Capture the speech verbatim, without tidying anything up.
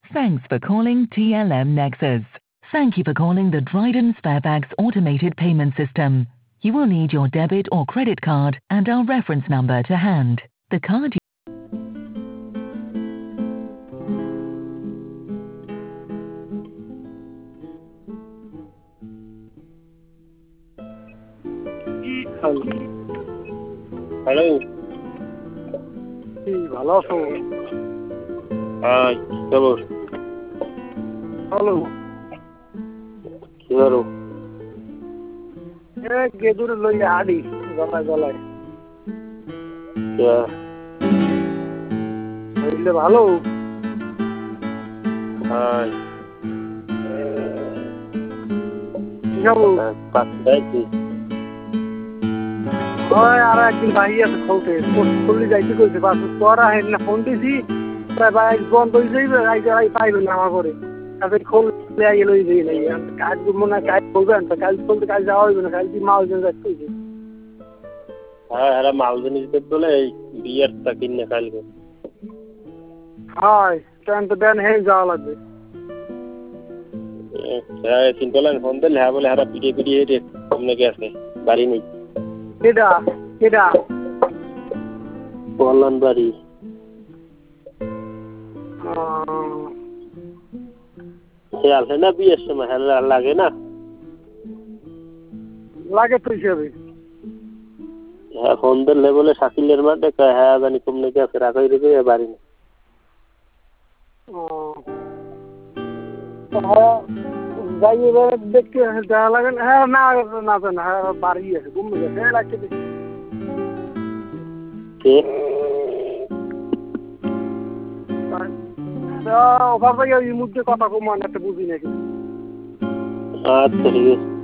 Thanks for calling T L M Nexus. Thank you for calling the Dryden Sparebags automated payment system. You will need your debit or credit card and our reference number to hand. The card you hello কি ভালো আছো? হ্যাঁ খবর hello কি করো? এ গেদুর লইয়া আডি গলায় গলায় হইলে ভালো। হ্যাঁ কি খাবো? ওই আর একদিন ভাই আছে খৌটে খুললি যাইতে কইছে বাস তোরা হেন না ফোন দিছি প্রায় বাইক বন্ধ হয়ে যাইবে আইতে আই পাইবে না আমার ঘরে তাদের খুললে আইয়ে লই যাই নাই কাজ মনে হয় কাজ করবেন তো কাজ করতে কাজ যাওয়া হইবে না কাজ কি মাল জন যাচ্ছে কইছে। হ্যাঁ এরা মাল জিনিস দেখতে বলে এই বিয়ার তা কিনে কালকে। হয় ট্রেন তো দেন হেই যাওয়া লাগবে। হ্যাঁ সিম্পল ফোন দিলে হ্যাঁ বলে হারা পিটিয়ে পিটিয়ে হেঁটে সামনে গেছে বাড়ি নেই। কেডা কেডা বললাম বাড়ি সে আসে না বিয়ের সময় হ্যাঁ লাগে না লাগে তো হিসাবে। হ্যাঁ ফোন দিলে বলে শাকিলের মাঠে হ্যাঁ জানি কমনে গেছে রাখাই রেখে বাড়ি নেই। যাই এবার দেখতে দেখা লাগে না হ্যাঁ না না না হ্যাঁ বাড়ি আছে ঘুম গেছে লাগছে ওখান থেকে এই মুহূর্তে কথা কম একটা বুঝি নাকি। আচ্ছা ঠিক আছে।